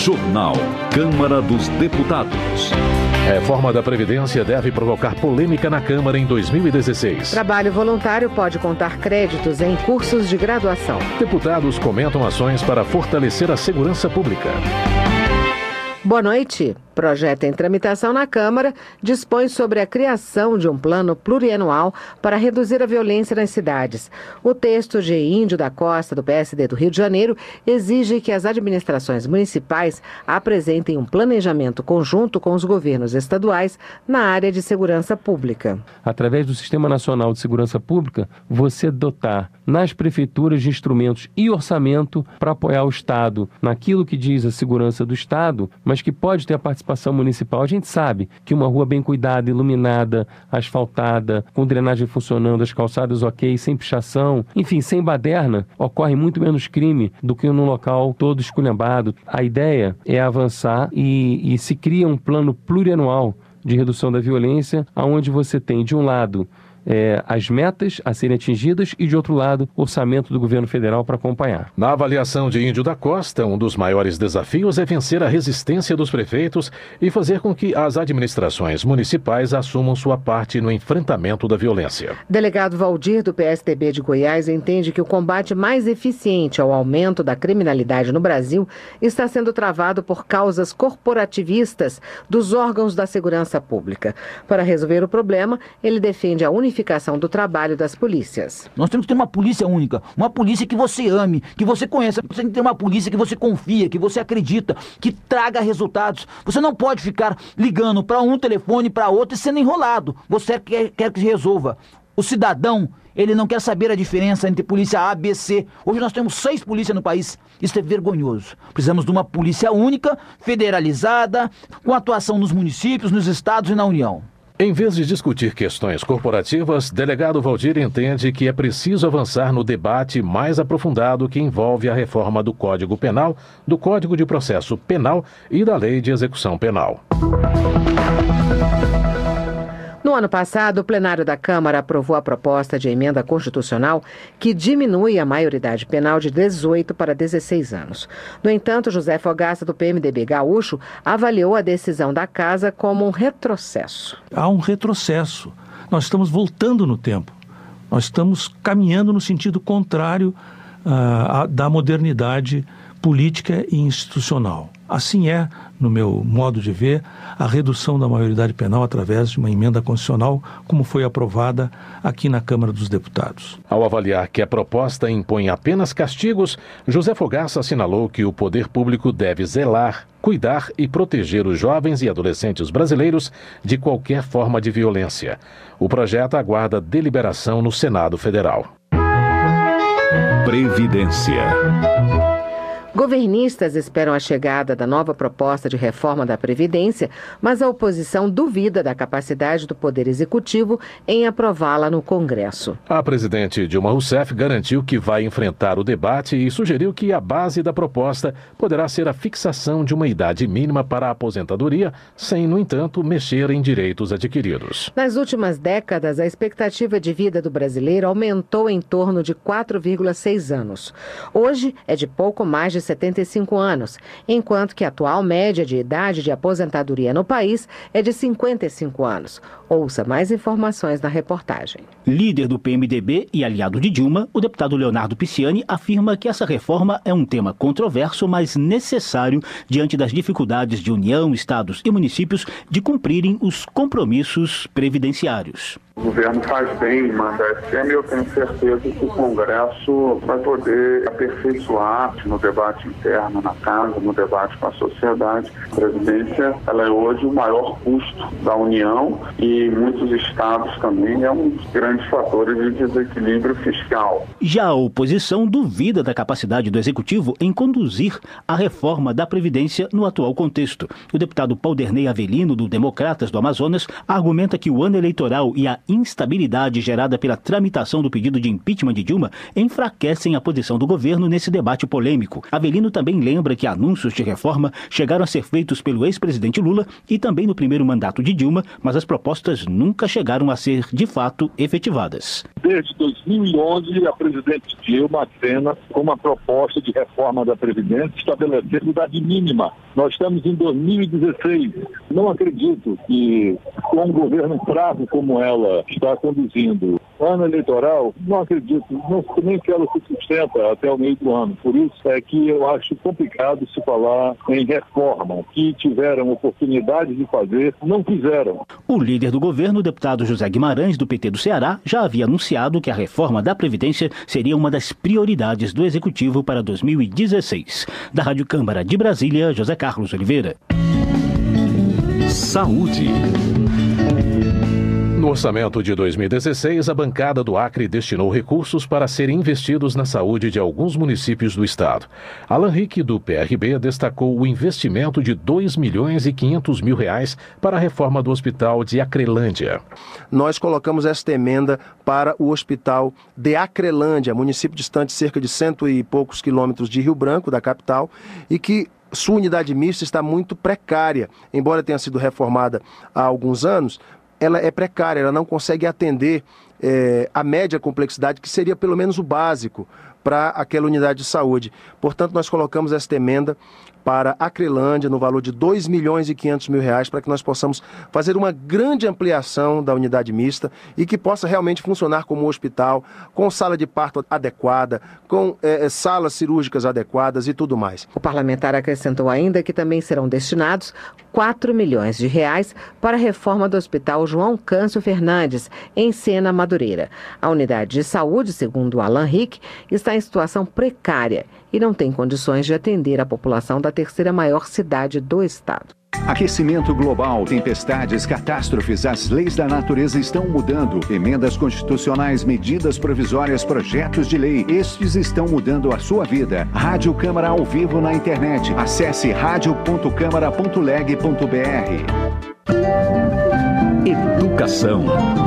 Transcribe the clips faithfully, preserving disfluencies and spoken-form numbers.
Jornal. Câmara dos Deputados. Reforma da Previdência deve provocar polêmica na Câmara em dois mil e dezesseis. Trabalho voluntário pode contar créditos em cursos de graduação. Deputados comentam ações para fortalecer a segurança pública. Boa noite. Projeto em tramitação na Câmara dispõe sobre a criação de um plano plurianual para reduzir a violência nas cidades. O texto de Índio da Costa, do P S D do Rio de Janeiro, exige que as administrações municipais apresentem um planejamento conjunto com os governos estaduais na área de segurança pública. Através do Sistema Nacional de Segurança Pública, você dotar nas prefeituras de instrumentos e orçamento para apoiar o Estado naquilo que diz a segurança do Estado, mas que pode ter a participação municipal. A gente sabe que uma rua bem cuidada, iluminada, asfaltada, com drenagem funcionando, as calçadas ok, sem pichação, enfim, sem baderna, ocorre muito menos crime do que num local todo esculhambado. A ideia é avançar e, e se cria um plano plurianual de redução da violência, onde você tem, de um lado, É, as metas a serem atingidas e, de outro lado, orçamento do governo federal para acompanhar. Na avaliação de Índio da Costa, um dos maiores desafios é vencer a resistência dos prefeitos e fazer com que as administrações municipais assumam sua parte no enfrentamento da violência. Delegado Valdir, do P S D B de Goiás, entende que o combate mais eficiente ao aumento da criminalidade no Brasil está sendo travado por causas corporativistas dos órgãos da segurança pública. Para resolver o problema, ele defende a unificação unificação do trabalho das polícias. Nós temos que ter uma polícia única, uma polícia que você ame, que você conheça. Você tem que ter uma polícia que você confia, que você acredita, que traga resultados. Você não pode ficar ligando para um telefone, para outro e sendo enrolado. Você quer, quer que se resolva. O cidadão, ele não quer saber a diferença entre polícia A, B, C. Hoje nós temos seis polícias no país. Isso é vergonhoso. Precisamos de uma polícia única, federalizada, com atuação nos municípios, nos estados e na União. Em vez de discutir questões corporativas, delegado Valdir entende que é preciso avançar no debate mais aprofundado que envolve a reforma do Código Penal, do Código de Processo Penal e da Lei de Execução Penal. No ano passado, o plenário da Câmara aprovou a proposta de emenda constitucional que diminui a maioridade penal de dezoito para dezesseis anos. No entanto, José Fogassa, do P M D B gaúcho, avaliou a decisão da Casa como um retrocesso. Há um retrocesso. Nós estamos voltando no tempo. Nós estamos caminhando no sentido contrário uh, da modernidade política e institucional. Assim é, no meu modo de ver, a redução da maioridade penal através de uma emenda constitucional, como foi aprovada aqui na Câmara dos Deputados. Ao avaliar que a proposta impõe apenas castigos, José Fogassa assinalou que o poder público deve zelar, cuidar e proteger os jovens e adolescentes brasileiros de qualquer forma de violência. O projeto aguarda deliberação no Senado Federal. Previdência. Governistas esperam a chegada da nova proposta de reforma da Previdência, mas a oposição duvida da capacidade do Poder Executivo em aprová-la no Congresso. A presidente Dilma Rousseff garantiu que vai enfrentar o debate e sugeriu que a base da proposta poderá ser a fixação de uma idade mínima para a aposentadoria, sem, no entanto, mexer em direitos adquiridos. Nas últimas décadas, a expectativa de vida do brasileiro aumentou em torno de quatro vírgula seis anos. Hoje é de pouco mais de setenta e cinco anos, enquanto que a atual média de idade de aposentadoria no país é de cinquenta e cinco anos. Ouça mais informações na reportagem. Líder do P M D B e aliado de Dilma, o deputado Leonardo Pisciani afirma que essa reforma é um tema controverso, mas necessário diante das dificuldades de União, estados e municípios de cumprirem os compromissos previdenciários. O governo faz bem em mandar esse tema e eu tenho certeza que o Congresso vai poder aperfeiçoar no debate interno na Casa, no debate com a sociedade. A Previdência, ela é hoje o maior custo da União e muitos estados também é um dos grandes fatores de desequilíbrio fiscal. Já a oposição duvida da capacidade do Executivo em conduzir a reforma da Previdência no atual contexto. O deputado Paulderney Avelino, do Democratas do Amazonas, argumenta que o ano eleitoral e a instabilidade gerada pela tramitação do pedido de impeachment de Dilma enfraquecem a posição do governo nesse debate polêmico. Avelino Avelino também lembra que anúncios de reforma chegaram a ser feitos pelo ex-presidente Lula e também no primeiro mandato de Dilma, mas as propostas nunca chegaram a ser, de fato, efetivadas. Desde dois mil e onze, a presidente Dilma acena com uma proposta de reforma da Previdência estabelecendo idade mínima. Nós estamos em dois mil e dezesseis. Não acredito que, com um governo fraco como ela está conduzindo, ano eleitoral, não acredito, não, nem que ela se sustenta até o meio do ano. Por isso é que eu acho complicado se falar em reforma, que tiveram oportunidade de fazer, não fizeram. O líder do governo, o deputado José Guimarães, do P T do Ceará, já havia anunciado que a reforma da Previdência seria uma das prioridades do Executivo para dois mil e dezesseis. Da Rádio Câmara de Brasília, José Carlos Oliveira. Saúde. No orçamento de dois mil e dezesseis, a bancada do Acre destinou recursos para serem investidos na saúde de alguns municípios do estado. Alan Rick, do P R B, destacou o investimento de dois milhões e quinhentos mil reais para a reforma do hospital de Acrelândia. Nós colocamos esta emenda para o hospital de Acrelândia, município distante cerca de cento e poucos quilômetros de Rio Branco, da capital, e que sua unidade mista está muito precária. Embora tenha sido reformada há alguns anos, ela é precária, ela não consegue atender é, a média complexidade, que seria pelo menos o básico para aquela unidade de saúde. Portanto, nós colocamos esta emenda para Acrelândia no valor de dois milhões e quinhentos mil reais para que nós possamos fazer uma grande ampliação da unidade mista e que possa realmente funcionar como um hospital, com sala de parto adequada, com é, salas cirúrgicas adequadas e tudo mais. O parlamentar acrescentou ainda que também serão destinados quatro milhões de reais para a reforma do Hospital João Câncio Fernandes, em Sena, Madureira. A unidade de saúde, segundo Alan Rick, está em situação precária e não tem condições de atender a população da terceira maior cidade do estado. Aquecimento global, tempestades, catástrofes, as leis da natureza estão mudando. Emendas constitucionais, medidas provisórias, projetos de lei. Estes estão mudando a sua vida. Rádio Câmara ao vivo na internet. Acesse rádio ponto câmara ponto leg ponto br. Educação.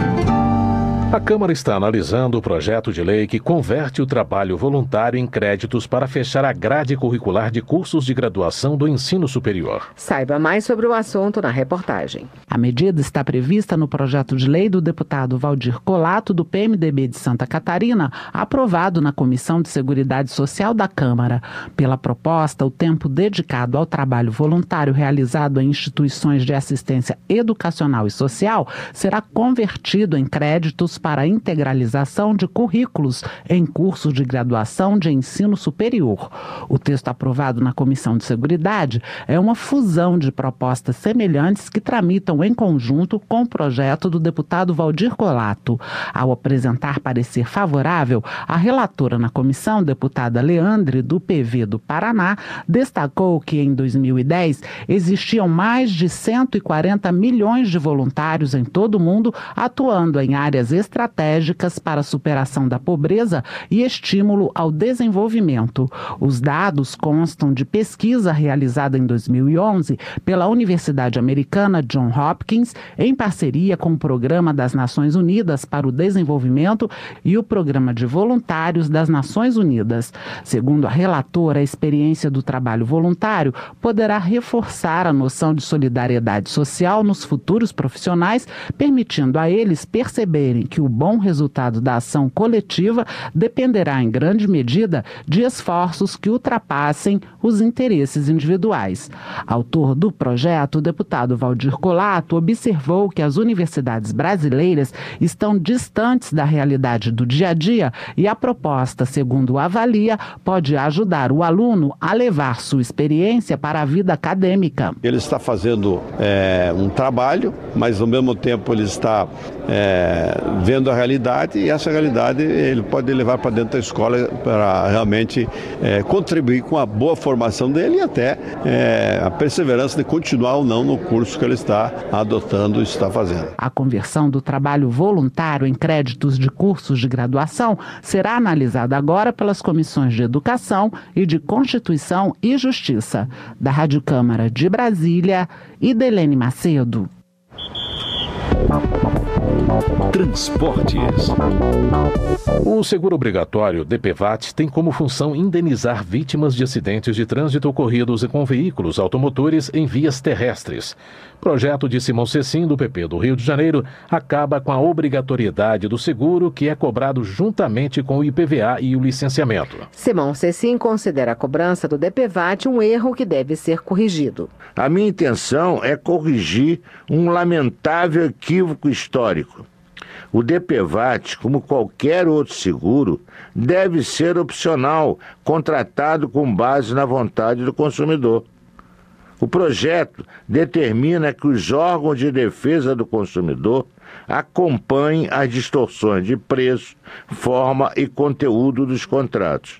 A Câmara está analisando o projeto de lei que converte o trabalho voluntário em créditos para fechar a grade curricular de cursos de graduação do ensino superior. Saiba mais sobre o assunto na reportagem. A medida está prevista no projeto de lei do deputado Valdir Colato, do P M D B de Santa Catarina, aprovado na Comissão de Seguridade Social da Câmara. Pela proposta, o tempo dedicado ao trabalho voluntário realizado em instituições de assistência educacional e social será convertido em créditos para a integralização de currículos em cursos de graduação de ensino superior. O texto aprovado na Comissão de Seguridade é uma fusão de propostas semelhantes que tramitam em conjunto com o projeto do deputado Valdir Colato. Ao apresentar parecer favorável, a relatora na comissão, deputada Leandre, do P V do Paraná, destacou que em dois mil e dez existiam mais de cento e quarenta milhões de voluntários em todo o mundo atuando em áreas estratégicas para a superação da pobreza e estímulo ao desenvolvimento. Os dados constam de pesquisa realizada em dois mil e onze pela Universidade Americana Johns Hopkins, em parceria com o Programa das Nações Unidas para o Desenvolvimento e o Programa de Voluntários das Nações Unidas. Segundo a relatora, a experiência do trabalho voluntário poderá reforçar a noção de solidariedade social nos futuros profissionais, permitindo a eles perceberem que o bom resultado da ação coletiva dependerá em grande medida de esforços que ultrapassem os interesses individuais. Autor do projeto, o deputado Valdir Colato observou que as universidades brasileiras estão distantes da realidade do dia a dia e a proposta, segundo o avalia, pode ajudar o aluno a levar sua experiência para a vida acadêmica. Ele está fazendo é, um trabalho, mas ao mesmo tempo ele está é, vendo a realidade, e essa realidade ele pode levar para dentro da escola para realmente é, contribuir com a boa formação dele e até é, a perseverança de continuar ou não no curso que ele está adotando e está fazendo. A conversão do trabalho voluntário em créditos de cursos de graduação será analisada agora pelas comissões de Educação e de Constituição e Justiça. Da Rádio Câmara de Brasília, Idelene Macedo. Transportes. O seguro obrigatório D P V A T tem como função indenizar vítimas de acidentes de trânsito ocorridos com veículos automotores em vias terrestres. Projeto de Simão Cecim, do P P do Rio de Janeiro, acaba com a obrigatoriedade do seguro, que é cobrado juntamente com o I P V A e o licenciamento. Simão Cecim considera a cobrança do D P V A T um erro que deve ser corrigido. A minha intenção é corrigir um lamentável equívoco histórico. O D P V A T, como qualquer outro seguro, deve ser opcional, contratado com base na vontade do consumidor. O projeto determina que os órgãos de defesa do consumidor acompanhem as distorções de preço, forma e conteúdo dos contratos.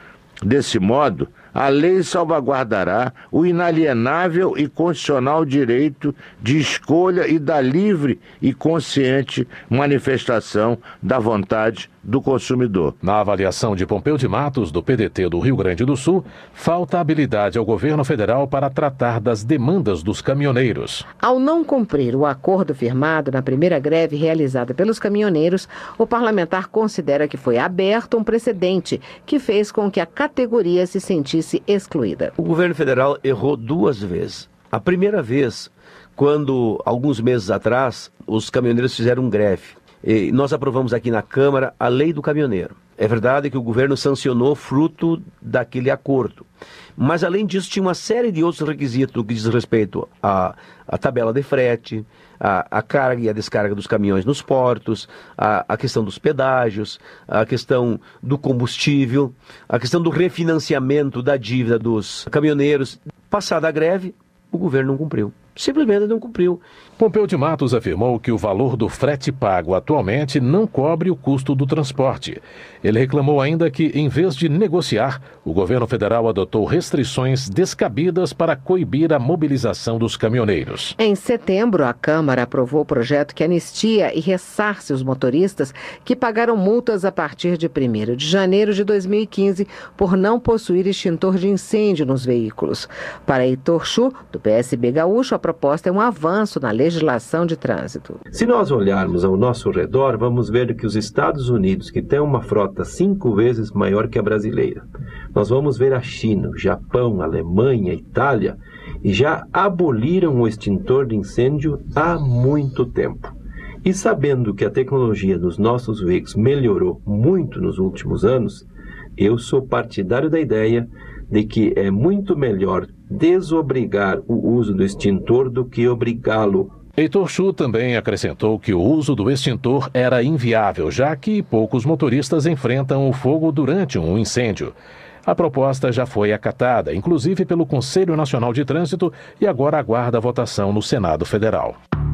Desse modo, a lei salvaguardará o inalienável e constitucional direito de escolha e da livre e consciente manifestação da vontade do consumidor. Na avaliação de Pompeu de Matos, do P D T do Rio Grande do Sul, falta habilidade ao governo federal para tratar das demandas dos caminhoneiros. Ao não cumprir o acordo firmado na primeira greve realizada pelos caminhoneiros, o parlamentar considera que foi aberto um precedente que fez com que a categoria se sentisse excluída. O governo federal errou duas vezes. A primeira vez, quando, alguns meses atrás, os caminhoneiros fizeram greve. E nós aprovamos aqui na Câmara a lei do caminhoneiro. É verdade que o governo sancionou fruto daquele acordo. Mas, além disso, tinha uma série de outros requisitos no que diz respeito à, à tabela de frete, à, à carga e à descarga dos caminhões nos portos, à, à questão dos pedágios, à questão do combustível, à questão do refinanciamento da dívida dos caminhoneiros. Passada a greve, o governo não cumpriu. Simplesmente não cumpriu. Pompeu de Matos afirmou que o valor do frete pago atualmente não cobre o custo do transporte. Ele reclamou ainda que, em vez de negociar, o governo federal adotou restrições descabidas para coibir a mobilização dos caminhoneiros. Em setembro, a Câmara aprovou o projeto que anistia e ressarce os motoristas que pagaram multas a partir de primeiro de janeiro de dois mil e quinze por não possuir extintor de incêndio nos veículos. Para Heitor Chu, do P S B gaúcho, a proposta é um avanço na legislação de trânsito. Se nós olharmos ao nosso redor, vamos ver que os Estados Unidos, que tem uma frota cinco vezes maior que a brasileira, nós vamos ver a China, o Japão, a Alemanha, a Itália, e já aboliram o extintor de incêndio há muito tempo. E sabendo que a tecnologia nos nossos veículos melhorou muito nos últimos anos, eu sou partidário da ideia de que é muito melhor desobrigar o uso do extintor do que obrigá-lo. Heitor Chu também acrescentou que o uso do extintor era inviável, já que poucos motoristas enfrentam o fogo durante um incêndio. A proposta já foi acatada, inclusive pelo Conselho Nacional de Trânsito, e agora aguarda a votação no Senado Federal.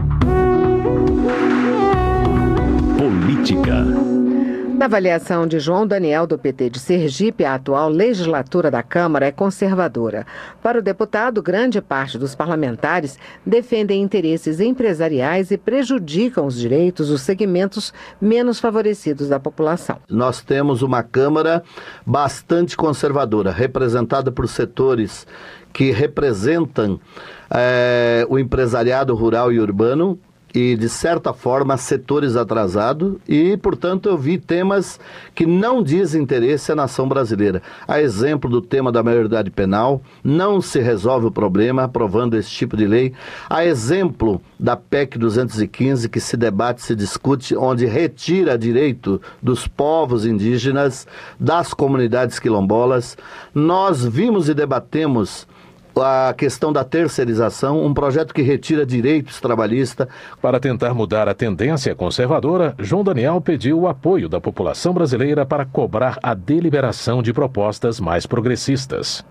Política. Na avaliação de João Daniel, do P T de Sergipe, a atual legislatura da Câmara é conservadora. Para o deputado, grande parte dos parlamentares defendem interesses empresariais e prejudicam os direitos dos segmentos menos favorecidos da população. Nós temos uma Câmara bastante conservadora, representada por setores que representam é, o empresariado rural e urbano, e, de certa forma, setores atrasados e, portanto, eu vi temas que não dizem interesse à nação brasileira. A exemplo do tema da maioridade penal, não se resolve o problema aprovando esse tipo de lei. A exemplo da P E C duzentos e quinze, que se debate, se discute, onde retira direito dos povos indígenas, das comunidades quilombolas. Nós vimos e debatemos a questão da terceirização, um projeto que retira direitos trabalhistas. Para tentar mudar a tendência conservadora, João Daniel pediu o apoio da população brasileira para cobrar a deliberação de propostas mais progressistas.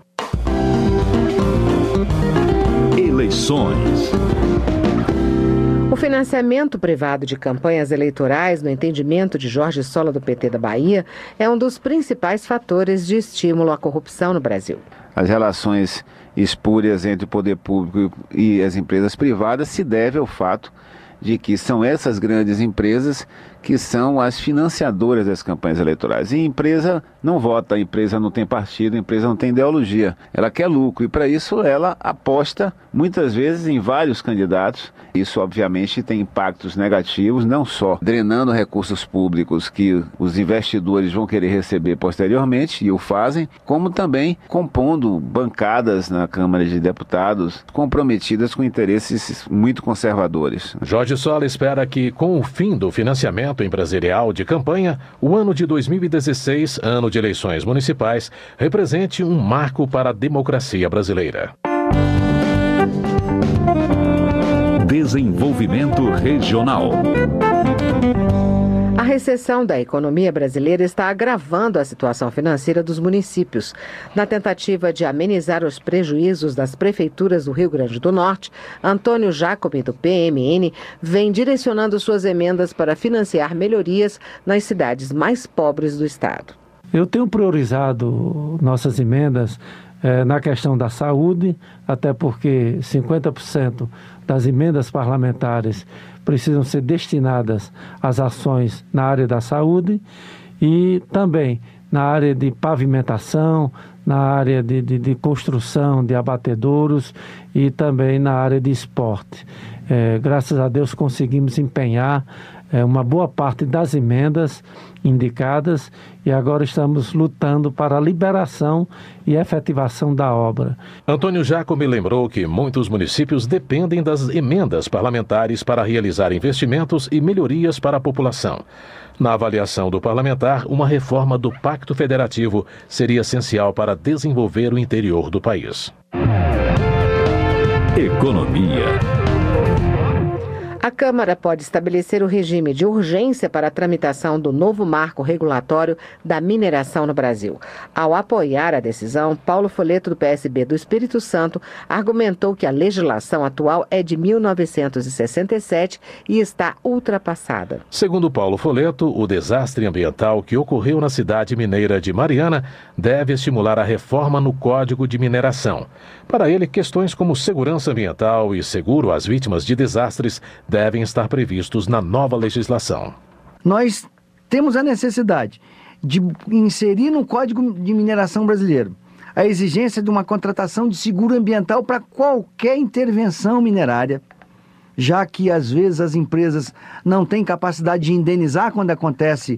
Eleições. O financiamento privado de campanhas eleitorais, no entendimento de Jorge Sola, do P T da Bahia, é um dos principais fatores de estímulo à corrupção no Brasil. As relações espúrias entre o poder público e as empresas privadas se deve ao fato de que são essas grandes empresas que são as financiadoras das campanhas eleitorais. E a empresa não vota, a empresa não tem partido, a empresa não tem ideologia. Ela quer lucro e, para isso, ela aposta muitas vezes em vários candidatos. Isso, obviamente, tem impactos negativos, não só drenando recursos públicos que os investidores vão querer receber posteriormente, e o fazem, como também compondo bancadas na Câmara de Deputados comprometidas com interesses muito conservadores. Jorge Sola espera que, com o fim do financiamento empresarial de campanha, o ano de dois mil e dezesseis, ano de eleições municipais, represente um marco para a democracia brasileira. Desenvolvimento Regional. A recessão da economia brasileira está agravando a situação financeira dos municípios. Na tentativa de amenizar os prejuízos das prefeituras do Rio Grande do Norte, Antônio Jacome, do P M N, vem direcionando suas emendas para financiar melhorias nas cidades mais pobres do estado. Eu tenho priorizado nossas emendas eh, na questão da saúde, até porque cinquenta por cento das emendas parlamentares precisam ser destinadas às ações na área da saúde e também na área de pavimentação, na área de, de, de construção de abatedouros e também na área de esporte. É, graças a Deus conseguimos empenhar é, uma boa parte das emendas indicadas e agora estamos lutando para a liberação e efetivação da obra. Antônio Jacome lembrou que muitos municípios dependem das emendas parlamentares para realizar investimentos e melhorias para a população. Na avaliação do parlamentar, uma reforma do Pacto Federativo seria essencial para desenvolver o interior do país. Economia. A Câmara pode estabelecer o regime de urgência para a tramitação do novo marco regulatório da mineração no Brasil. Ao apoiar a decisão, Paulo Folletto, do P S B do Espírito Santo, argumentou que a legislação atual é de mil novecentos e sessenta e sete e está ultrapassada. Segundo Paulo Folletto, o desastre ambiental que ocorreu na cidade mineira de Mariana deve estimular a reforma no Código de Mineração. Para ele, questões como segurança ambiental e seguro às vítimas de desastres devem estar previstos na nova legislação. Nós temos a necessidade de inserir no Código de Mineração brasileiro a exigência de uma contratação de seguro ambiental para qualquer intervenção minerária, já que às vezes as empresas não têm capacidade de indenizar quando acontece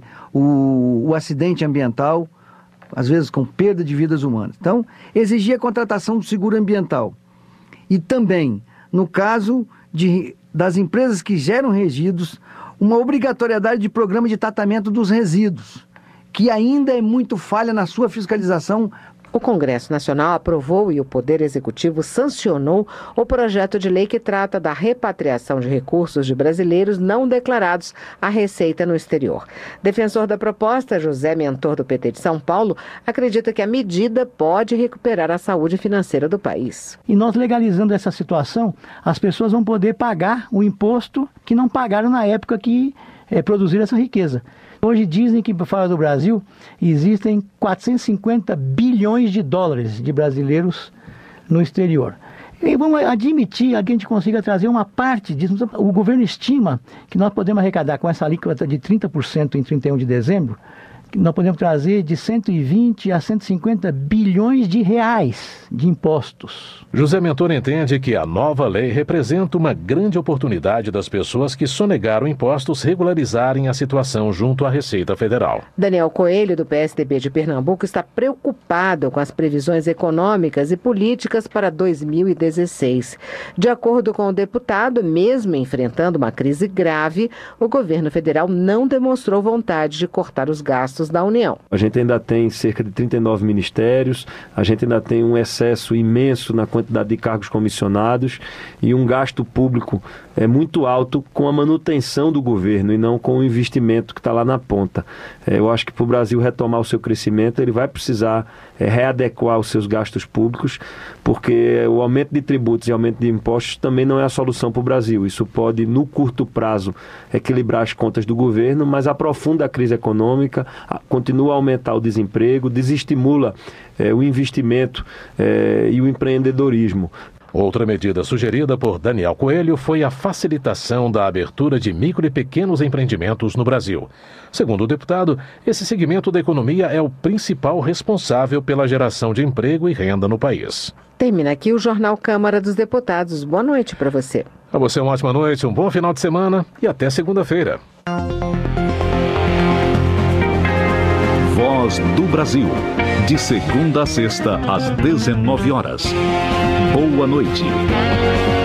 o, o acidente ambiental, às vezes com perda de vidas humanas. Então, exigir a contratação do seguro ambiental. E também, no caso de das empresas que geram resíduos, uma obrigatoriedade de programa de tratamento dos resíduos, que ainda é muito falha na sua fiscalização. O Congresso Nacional aprovou e o Poder Executivo sancionou o projeto de lei que trata da repatriação de recursos de brasileiros não declarados à Receita no exterior. Defensor da proposta, José Mentor, do P T de São Paulo, acredita que a medida pode recuperar a saúde financeira do país. E nós legalizando essa situação, as pessoas vão poder pagar o imposto que não pagaram na época que é, produziram essa riqueza. Hoje dizem que, fora do Brasil, existem quatrocentos e cinquenta bilhões de dólares de brasileiros no exterior. E vamos admitir que a gente consiga trazer uma parte disso. O governo estima que nós podemos arrecadar com essa alíquota de trinta por cento em trinta e um de dezembro, que nós podemos trazer de cento e vinte a cento e cinquenta bilhões de reais de impostos. José Mentor entende que a nova lei representa uma grande oportunidade das pessoas que sonegaram impostos regularizarem a situação junto à Receita Federal. Daniel Coelho, do P S D B de Pernambuco, está preocupado com as previsões econômicas e políticas para dois mil e dezesseis. De acordo com o deputado, mesmo enfrentando uma crise grave, o governo federal não demonstrou vontade de cortar os gastos da União. A gente ainda tem cerca de trinta e nove ministérios, a gente ainda tem um excesso imenso na quantidade de cargos comissionados e um gasto público é muito alto com a manutenção do governo e não com o investimento que está lá na ponta. É, eu acho que para o Brasil retomar o seu crescimento, ele vai precisar é, readequar os seus gastos públicos, porque o aumento de tributos e aumento de impostos também não é a solução para o Brasil. Isso pode, no curto prazo, equilibrar as contas do governo, mas aprofunda a crise econômica, continua a aumentar o desemprego, desestimula é, o investimento é, e o empreendedorismo. Outra medida sugerida por Daniel Coelho foi a facilitação da abertura de micro e pequenos empreendimentos no Brasil. Segundo o deputado, esse segmento da economia é o principal responsável pela geração de emprego e renda no país. Termina aqui o Jornal Câmara dos Deputados. Boa noite para você. A você uma ótima noite, um bom final de semana e até segunda-feira. Voz do Brasil. De segunda a sexta, às dezenove horas. Boa noite.